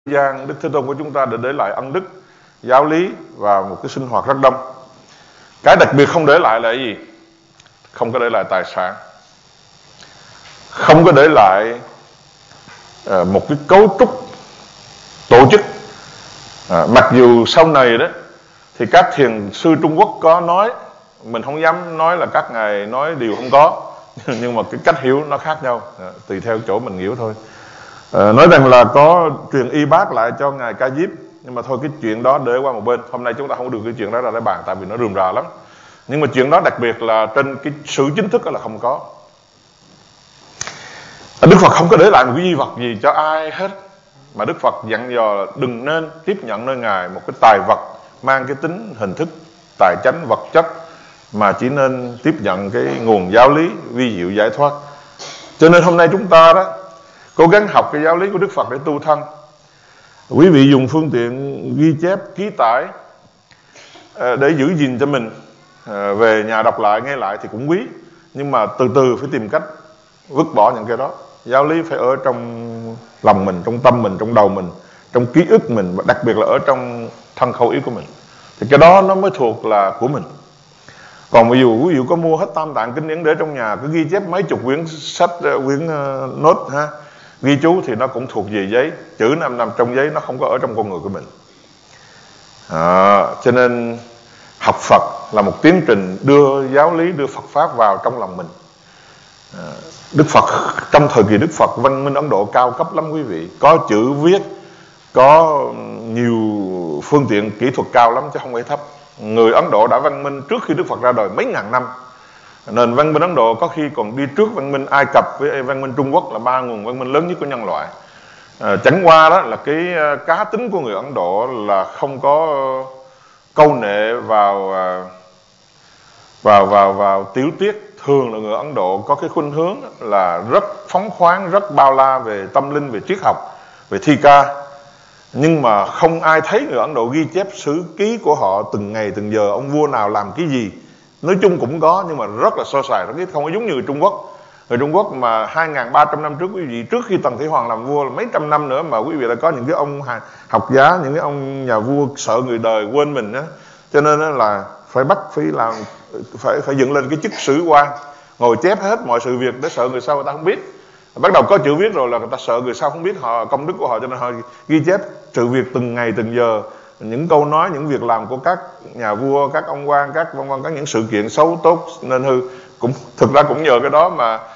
gian Đức Thế Tôn của chúng ta đã để lại ân đức, giáo lý và một cái sinh hoạt rất đông. Cái đặc biệt không để lại là cái gì? Không có để lại tài sản, không có để lại một cái cấu trúc tổ chức. Mặc dù sau này đó thì các thiền sư Trung Quốc có nói, mình không dám nói là các ngài nói điều không có, nhưng mà cái cách hiểu nó khác nhau, tùy theo chỗ mình hiểu thôi. Nói rằng là có truyền y bác lại cho ngài Ca Diếp, nhưng mà thôi cái chuyện đó để qua một bên. Hôm nay chúng ta không được cái chuyện đó ra để bàn, tại vì nó rườm rà lắm. Nhưng mà chuyện đó đặc biệt là trên cái sự chính thức đó là không có. Đức Phật không có để lại một cái di vật gì cho ai hết, mà Đức Phật dặn dò là đừng nên tiếp nhận nơi ngài một cái tài vật mang cái tính hình thức tài chánh vật chất, mà chỉ nên tiếp nhận cái nguồn giáo lý vi diệu giải thoát. Cho nên hôm nay chúng ta đó cố gắng học cái giáo lý của Đức Phật để tu thân. Quý vị dùng phương tiện ghi chép, ký tải để giữ gìn cho mình, về nhà đọc lại, nghe lại thì cũng quý. Nhưng mà từ từ phải tìm cách vứt bỏ những cái đó. Giáo lý phải ở trong lòng mình, trong tâm mình, trong đầu mình, trong ký ức mình, và đặc biệt là ở trong thân khẩu ý của mình. Thì cái đó nó mới thuộc là của mình. Còn ví dụ quý vị có mua hết Tam Tạng Kinh Điển để trong nhà, cứ ghi chép mấy chục quyển sách, quyển nốt ha, ghi chú thì nó cũng thuộc về giấy. Chữ nằm trong giấy, nó không có ở trong con người của mình. Cho nên học Phật là một tiến trình đưa giáo lý, đưa Phật Pháp vào trong lòng mình. Đức Phật, trong thời kỳ Đức Phật, văn minh Ấn Độ cao cấp lắm quý vị. Có chữ viết, có nhiều phương tiện kỹ thuật cao lắm chứ không phải thấp. Người Ấn Độ đã văn minh trước khi Đức Phật ra đời mấy ngàn năm. Nền văn minh Ấn Độ có khi còn đi trước văn minh Ai Cập với văn minh Trung Quốc, là ba nguồn văn minh lớn nhất của nhân loại. Chẳng qua đó là cái cá tính của người Ấn Độ là không có câu nệ vào tiểu tiết. Thường là người Ấn Độ có cái khuynh hướng là rất phóng khoáng, rất bao la về tâm linh, về triết học, về thi ca. Nhưng mà không ai thấy người Ấn Độ ghi chép sử ký của họ từng ngày từng giờ, ông vua nào làm cái gì. Nói chung cũng có, nhưng mà rất là sơ sài, rất ít, không có giống như người Trung Quốc. Người Trung Quốc mà 2.300 năm trước quý vị, trước khi Tần Thủy Hoàng làm vua là mấy trăm năm nữa, mà quý vị đã có những cái ông học giá, những cái ông nhà vua sợ người đời quên mình á, cho nên là phải bắt, phải dựng lên cái chức sử quan, ngồi chép hết mọi sự việc để sợ người sau người ta không biết. Bắt đầu có chữ viết rồi là người ta sợ người sau không biết họ công đức của họ, cho nên họ ghi chép sự việc từng ngày từng giờ, những câu nói, những việc làm của các nhà vua, các ông quan, các vân vân, các những sự kiện xấu tốt nên hư. Cũng thực ra cũng nhờ cái đó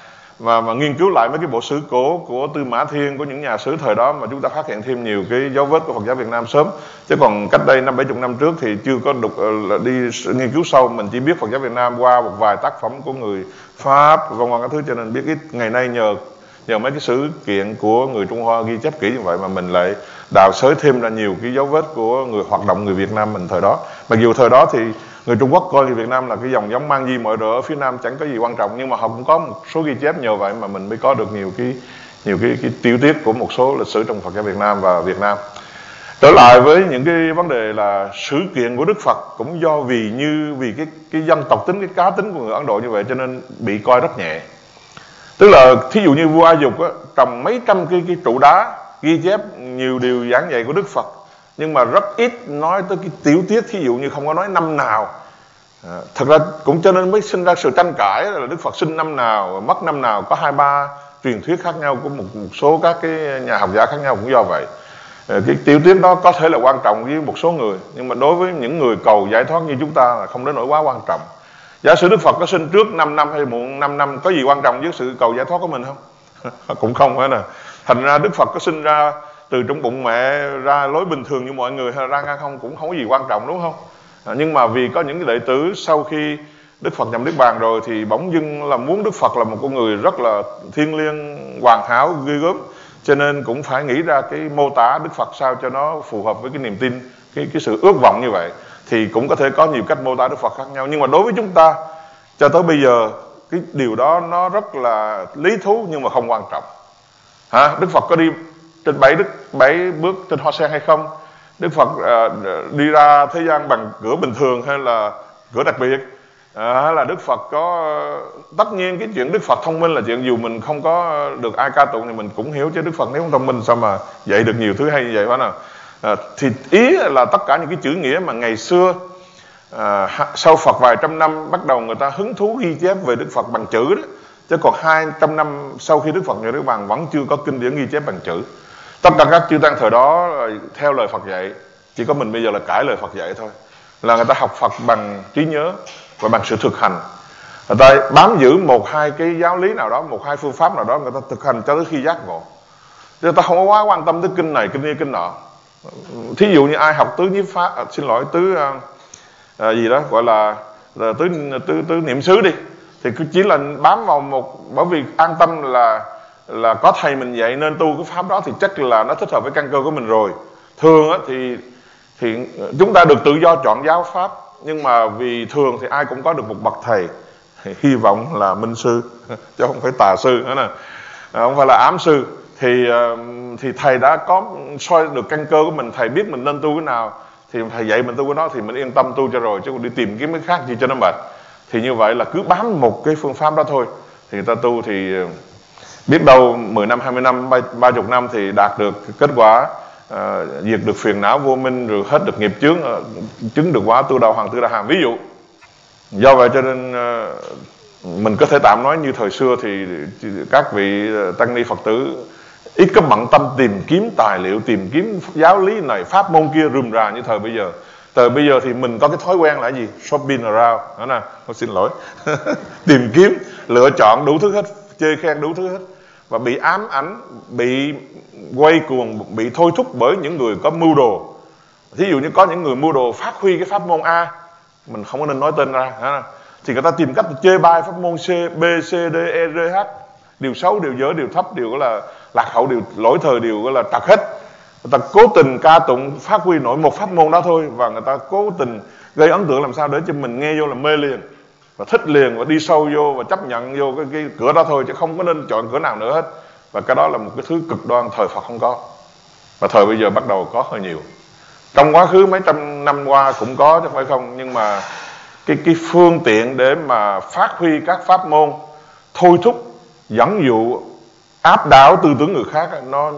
mà nghiên cứu lại mấy cái bộ sử cổ của Tư Mã Thiên, của những nhà sử thời đó, mà chúng ta phát hiện thêm nhiều cái dấu vết của Phật giáo Việt Nam sớm. Chứ còn cách đây 50-70 năm trước thì chưa có đi nghiên cứu sâu, mình chỉ biết Phật giáo Việt Nam qua một vài tác phẩm của người Pháp vân vân các thứ, cho nên biết ít. Ngày nay nhờ mấy cái sự kiện của người Trung Hoa ghi chép kỹ như vậy mà mình lại đào xới thêm ra nhiều cái dấu vết của người hoạt động người Việt Nam mình thời đó. Mặc dù thời đó thì người Trung Quốc coi người Việt Nam là cái dòng giống mang di mọi rợ ở phía Nam, chẳng có gì quan trọng, nhưng mà họ cũng có một số ghi chép, nhờ vậy mà mình mới có được nhiều cái tiểu tiết của một số lịch sử trong Phật giáo Việt Nam và Việt Nam. Trở lại với những cái vấn đề là sự kiện của Đức Phật, cũng do vì cái dân tộc tính, cái cá tính của người Ấn Độ như vậy, cho nên bị coi rất nhẹ. Tức là thí dụ như vua A Dục á, trồng mấy trăm cái trụ đá ghi chép nhiều điều giảng dạy của Đức Phật, nhưng mà rất ít nói tới cái tiểu tiết, thí dụ như không có nói năm nào. Thật ra cũng cho nên mới sinh ra sự tranh cãi là Đức Phật sinh năm nào, mất năm nào, có 2-3 truyền thuyết khác nhau của một số các cái nhà học giả khác nhau cũng do vậy. Cái tiểu tiết đó có thể là quan trọng với một số người, nhưng mà đối với những người cầu giải thoát như chúng ta là không đến nỗi quá quan trọng. Giả sử Đức Phật có sinh trước 5 năm hay muộn 5 năm, có gì quan trọng với sự cầu giải thoát của mình không? Cũng không phải nè. Thành ra Đức Phật có sinh ra từ trong bụng mẹ ra lối bình thường như mọi người hay ra ngang không cũng không có gì quan trọng, đúng không? Nhưng mà vì có những cái đệ tử sau khi Đức Phật nhập Niết Bàn rồi thì bỗng dưng là muốn Đức Phật là một con người rất là thiêng liêng, hoàn hảo, ghê gớm, cho nên cũng phải nghĩ ra cái mô tả Đức Phật sao cho nó phù hợp với cái niềm tin, cái sự ước vọng như vậy. Thì cũng có thể có nhiều cách mô tả Đức Phật khác nhau. Nhưng mà đối với chúng ta cho tới bây giờ, cái điều đó nó rất là lý thú nhưng mà không quan trọng. Đức Phật có đi trên 7 bước trên hoa sen hay không? Đức Phật đi ra thế gian bằng cửa bình thường hay là cửa đặc biệt? là Đức Phật có, tất nhiên cái chuyện Đức Phật thông minh là chuyện dù mình không có được ai ca tụng thì mình cũng hiểu, chứ Đức Phật nếu không thông minh sao mà dạy được nhiều thứ hay như vậy, phải nào? Thì ý là tất cả những cái chữ nghĩa mà ngày xưa sau Phật vài trăm năm bắt đầu người ta hứng thú ghi chép về Đức Phật bằng chữ đó, chứ còn 200 năm sau khi Đức Phật nhập Niết Bàn vẫn chưa có kinh điển ghi chép bằng chữ. Tất cả các chư tăng thời đó theo lời Phật dạy, chỉ có mình bây giờ là cãi lời Phật dạy thôi, là người ta học Phật bằng trí nhớ và bằng sự thực hành. Người ta bám giữ một hai cái giáo lý nào đó, một hai phương pháp nào đó, người ta thực hành cho tới khi giác ngộ, chứ người ta không có quá quan tâm tới kinh này kinh kia kinh nọ. Thí dụ như ai học tứ nhiếp pháp, tứ gì đó gọi là tứ niệm xứ đi, thì cứ chỉ là bám vào một, bởi vì an tâm là có thầy mình dạy nên tu cái pháp đó thì chắc là nó thích hợp với căn cơ của mình rồi. Thường á thì chúng ta được tự do chọn giáo pháp, nhưng mà vì thường thì ai cũng có được một bậc thầy, hy vọng là minh sư chứ không phải tà sư nữa nè, không phải là ám sư. Thì thầy đã có soi được căn cơ của mình, thầy biết mình nên tu cái nào thì thầy dạy mình tu cái đó, thì mình yên tâm tu cho rồi, chứ còn đi tìm kiếm cái khác gì cho nó mệt. Thì như vậy là cứ bám một cái phương pháp đó thôi thì người ta tu, thì biết đâu 10 năm, 20 năm, 30 năm thì đạt được kết quả, diệt được phiền não vô minh, rồi hết được nghiệp chướng, chứng được quả tu đạo hoàng tư đà hàm, ví dụ. Do vậy cho nên mình có thể tạm nói như thời xưa thì các vị tăng ni Phật tử ít có bận tâm tìm kiếm tài liệu, tìm kiếm giáo lý này pháp môn kia rườm rà như thời bây giờ. Thời bây giờ thì mình có cái thói quen là gì? Shopping around, đó nè, tôi xin lỗi. Tìm kiếm, lựa chọn đủ thứ hết, chê khen đủ thứ hết, và bị ám ảnh, bị quay cuồng, bị thôi thúc bởi những người có mưu đồ. Thí dụ như có những người mưu đồ phát huy cái pháp môn A, mình không có nên nói tên ra, thì người ta tìm cách chê bai pháp môn C, B, C, D, E, R, H, điều xấu, điều dở, điều thấp, điều gọi là lạc hậu, điều lỗi thời, điều gọi là trật hết. Người ta cố tình ca tụng phát huy nổi một pháp môn đó thôi, và người ta cố tình gây ấn tượng làm sao để cho mình nghe vô là mê liền và thích liền, và đi sâu vô và chấp nhận vô cái cửa đó thôi, chứ không có nên chọn cửa nào nữa hết. Và cái đó là một cái thứ cực đoan thời Phật không có, và thời bây giờ bắt đầu có hơi nhiều. Trong quá khứ mấy trăm năm qua cũng có chứ không phải không, nhưng mà cái phương tiện để mà phát huy các pháp môn, thôi thúc, dẫn dụ, áp đảo tư tưởng người khác,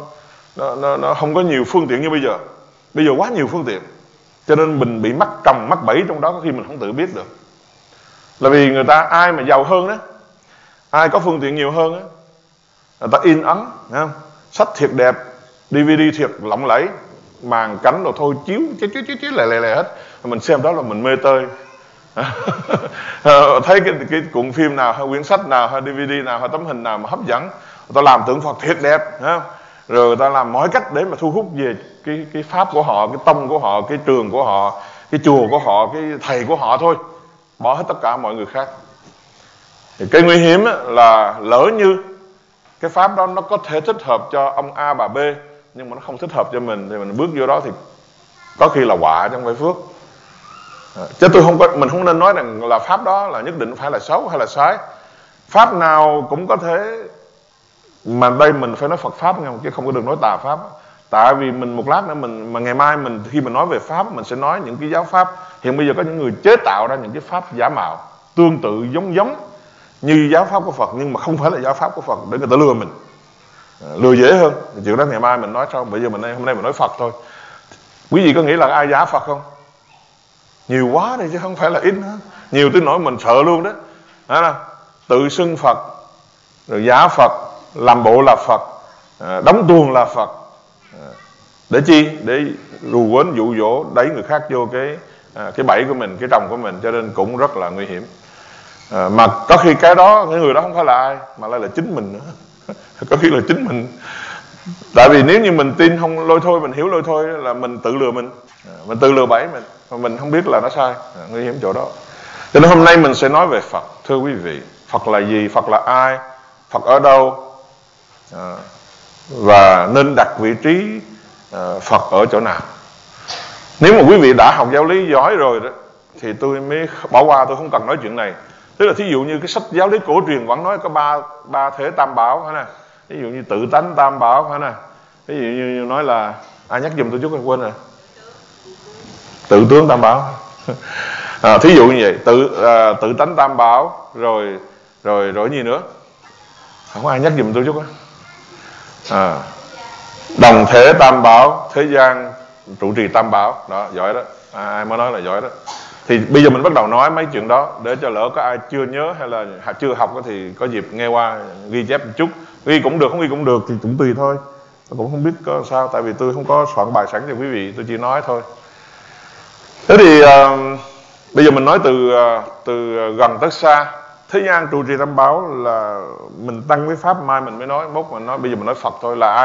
nó không có nhiều phương tiện như bây giờ. Bây giờ quá nhiều phương tiện, cho nên mình bị mắc trồng mắc bẫy trong đó, có khi mình không tự biết được. Là vì người ta ai mà giàu hơn đó, ai có phương tiện nhiều hơn đó, người ta in ấn, không? Sách thiệt đẹp, DVD thiệt lộng lẫy, màn cảnh rồi thôi chiếu lè hết, mình xem đó là mình mê tơi. Thấy cái cuộn phim nào hay quyển sách nào hay DVD nào hay tấm hình nào mà hấp dẫn, người ta làm tượng Phật thiệt đẹp, rồi người ta làm mọi cách để mà thu hút về cái pháp của họ, cái tông của họ, cái trường của họ, cái chùa của họ, cái thầy của họ thôi, bỏ hết tất cả mọi người khác. Thì cái nguy hiểm là lỡ như cái pháp đó nó có thể thích hợp cho ông A bà B, nhưng mà nó không thích hợp cho mình, thì mình bước vô đó thì có khi là họa chứ không phải phước. Chứ mình không nên nói rằng là pháp đó là nhất định phải là xấu hay là sai. Pháp nào cũng có thể, mà đây mình phải nói Phật pháp nha, chứ không có được nói tà pháp. Tại vì mình một lát nữa mà ngày mai khi mình nói về pháp, mình sẽ nói những cái giáo pháp. Hiện bây giờ có những người chế tạo ra những cái pháp giả mạo, tương tự giống như giáo pháp của Phật, nhưng mà không phải là giáo pháp của Phật, để người ta lừa mình, lừa dễ hơn. Chuyện đó ngày mai mình nói sau. Bây giờ hôm nay mình nói Phật thôi. Quý vị có nghĩ là ai giả Phật không? Nhiều quá đi chứ không phải là ít nữa. Nhiều tới nỗi mình sợ luôn đó. Tự xưng Phật, rồi giả Phật, làm bộ là Phật, đóng tuồng là Phật. Để chi? Để rù quến dụ dỗ, đẩy người khác vô cái bẫy của mình, cái tròng của mình. Cho nên cũng rất là nguy hiểm. Mà có khi cái người đó không phải là ai, mà lại là chính mình nữa. Có khi là chính mình. Tại vì nếu như mình tin không lôi thôi, mình hiểu lôi thôi là mình tự lừa mình tự lừa bẫy mình, mà mình không biết là nó sai. Nguy hiểm chỗ đó. Cho nên hôm nay mình sẽ nói về Phật. Thưa quý vị, Phật là gì? Phật là ai? Phật ở đâu? Và nên đặt vị trí Phật ở chỗ nào? Nếu mà quý vị đã học giáo lý giỏi rồi đó, thì tôi mới bỏ qua, tôi không cần nói chuyện này. Tức là thí dụ như cái sách giáo lý cổ truyền vẫn nói có ba thế tam bảo, phải nè. Ví dụ như tự tánh tam bảo, phải nè. Ví dụ như nói là ai nhắc giùm tôi chút, quên rồi. Tự tướng tam bảo. Thí dụ như vậy, tự tánh tam bảo, rồi gì nữa, không có ai nhắc giùm tôi chút á. Đồng thể tam bảo, thế gian trụ trì tam bảo, đó giỏi đó, ai mới nói là giỏi đó. Thì bây giờ mình bắt đầu nói mấy chuyện đó để cho lỡ có ai chưa nhớ hay là chưa học thì có dịp nghe qua ghi chép một chút, ghi cũng được, không ghi cũng được thì cũng tùy thôi. Tôi cũng không biết có sao, tại vì tôi không có soạn bài sẵn cho quý vị, tôi chỉ nói thôi. Thế thì bây giờ mình nói từ gần tới xa. Thế gian trụ trì tam bảo là mình tăng với pháp, mai mình mới nói, mốt mình nói, bây giờ mình nói Phật thôi. Là ai?